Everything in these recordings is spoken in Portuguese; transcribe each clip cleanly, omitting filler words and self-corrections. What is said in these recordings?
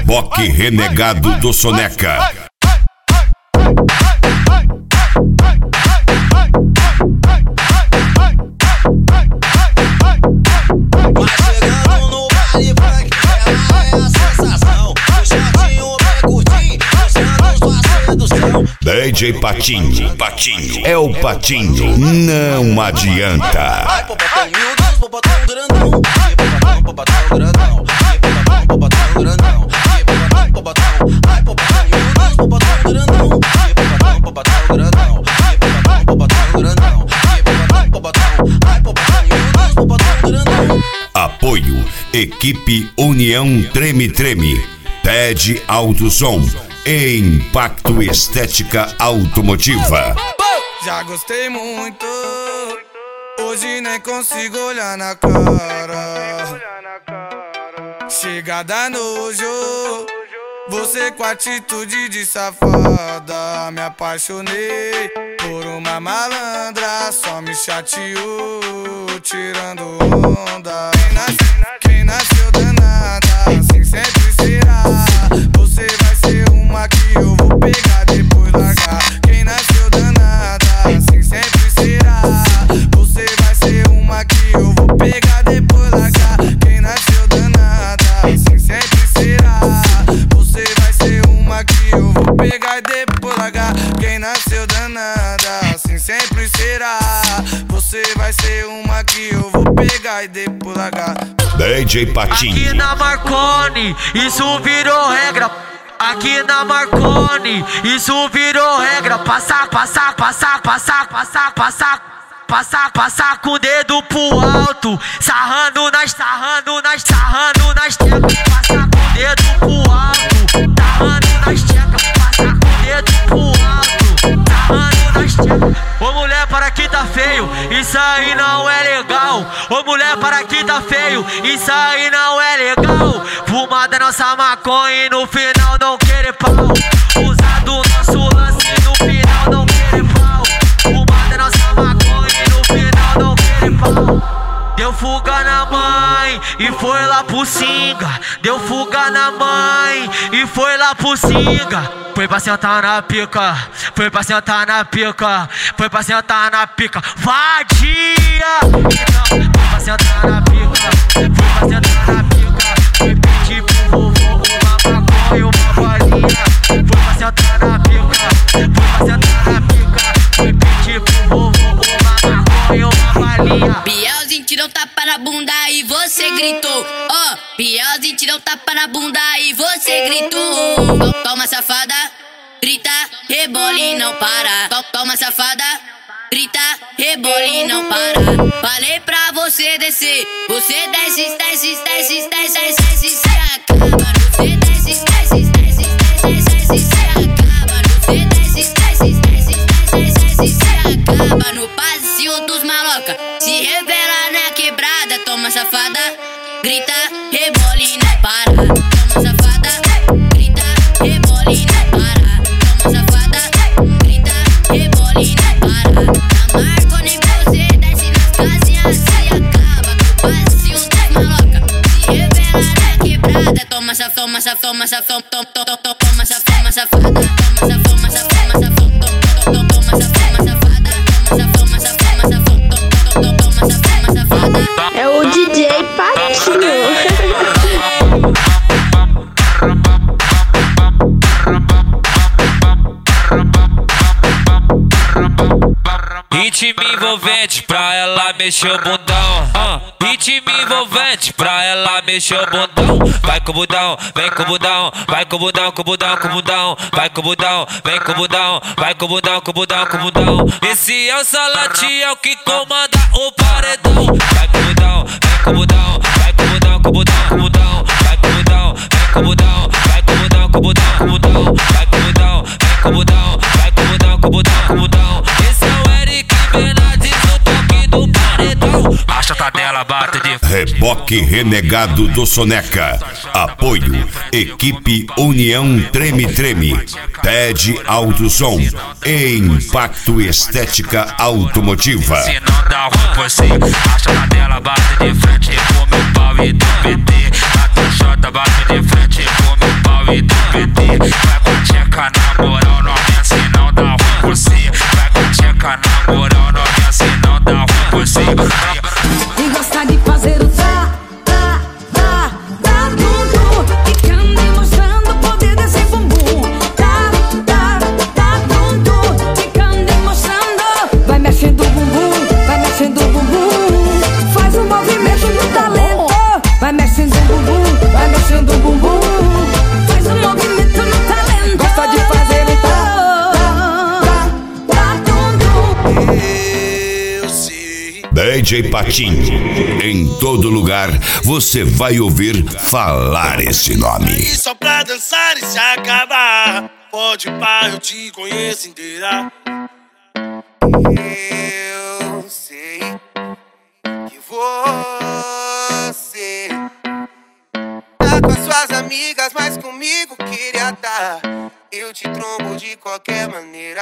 Reboque renegado do Soneca. DJ Patinho, é o Patinho, não adianta. Vai pro botão humilde, pro botão grandão, pro botão grandão, pro botão grandão, pro botão, vai pro botão humilde, pro botão grandão, pro botão grandão, pro botão grandão, pro botão, vai pro botão humilde, pro botão grandão. Apoio, equipe União Treme Treme, TED Autosom e Impacto Estética Automotiva. Já gostei muito, hoje nem consigo olhar na cara. Chega da nojo, você com atitude de safada. Me apaixonei por uma malandra, só me chateou, tirando onda. Quem nasceu danada, assim sempre será. Você vai ser uma que eu vou pegar, depois largar. Quem nasceu danada, assim sempre será. Você vai ser uma que eu vou pegar, depois largar. Quem nasceu danada, assim sempre será. Você vai ser uma que eu vou pegar e depois largar. Quem nasceu danada, assim sempre será. Você vai ser uma que eu vou pegar e depois largar. DJ Patinho. Aqui na Marconi, isso virou regra. Aqui na Marconi, isso virou regra. Passar com o dedo pro alto. Sarrando nas teclas. Passar com o dedo pro alto. Sarrando nas teclas. Passar com o dedo pro alto. Sarrando nas teclas. Ô mulher, para que tá feio, isso aí não é legal. Ô mulher, para que tá feio, isso aí não é legal. Fumada é nossa maconha e no final não querer pau. Usado nosso lance e no final não querer pau. Fumada é nossa maconha e no final não querer pau. Deu fuga na mãe e foi lá pro Singa. Deu fuga na mãe e foi lá pro Singa. Foi pra sentar na pica, foi pra sentar na pica, foi pra sentar na pica. Vadia! Então, foi pra sentar na pica, foi pra sentar na pica. Foi pedir pro vovô uma maconha e uma bolinha. Foi pra sentar na pica, foi pra sentar na pica. Foi pedir pro vovô uma maconha e uma bolinha. Bielzinho tirou tapa na bunda e você gritou. Ó, Bielzinho tirou tapa na bunda e você gritou. Toma safada, grita, rebola e não para. Toma safada, grita, rebola e não para. Falei pra você descer, você desce, desce, desce, desce, desce, se acaba. Você desce, desce, desce, desce, desce, se acaba. Você desce, desce, desce, desce, desce, se acaba. No passeio dos maloca, se revela na quebrada. Toma safada, grita, rebola e não para. Toma safada, grita, rebola e não para. Toma safada, grita, rebola e não para. Na Marconi você desce nas casinhas, se acaba. No passeio dos maloca, se revela na quebrada. Toma safada, toma safada, toma safada, toma safada, toma safada. É o DJ Patinho. Ritmo envolvente pra ela mexer o bundão. Ritmo envolvente pra ela mexer o bundão. Vai com o bundão, vem com o bundão. Vai com o bundão, com o bundão, com o bundão. Vai com o bundão, vem com o bundão. Vai com o bundão, com o bundão, com o bundão. Esse é o Salati, é o que comanda o paredão. Vai com o bundão, vem com o bundão. Vai com o bundão, com o bundão, com o bundão. Vai com o bundão, vem com o bundão. Vai com o bundão, com o bundão, com o bundão. Vai com o bundão, vem com o bundão. Vai com o bundão, com o bundão, com o bundão. Esse é o Eric Bernardes, o toque do paredão. A chata dela bate de Reboque renegado do Soneca. Apoio, equipe União Treme Treme, TED Autosom e Impacto Estética Automotiva. Se não dá ruim por si, a chata dela bate de frente com meu pau e do PT. A tua chata bate de frente com meu pau DJ Patinho. Em todo lugar você vai ouvir falar esse nome. E só pra dançar e se acabar, pode pá, eu te conheço inteira. Eu sei que você tá com as suas amigas, mas comigo queria tá. Eu te trombo de qualquer maneira.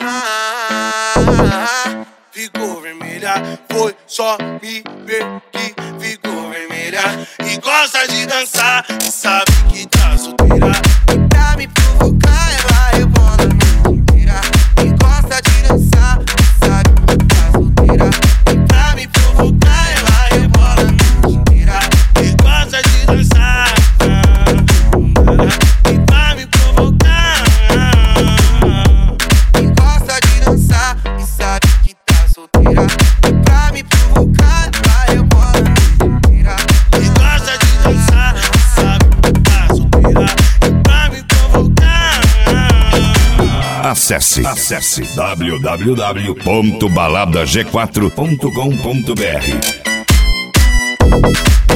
Ficou vermelha, foi só me ver que ficou vermelha. E gosta de dançar, e sabe que tá solteira. E pra me provocar ela rebola a noite inteira. E gosta de dançar, e sabe que tá solteira. E pra me provocar ela rebola a noite inteira. E gosta de dançar, e pra me provocar. E gosta de dançar, e sabe que tá solteira. E pra me provocar ela rebola a noite inteira. E gosta de dançar, e sabe que tá solteira. E pra me provocar. Acesse www.baladag4.com.br.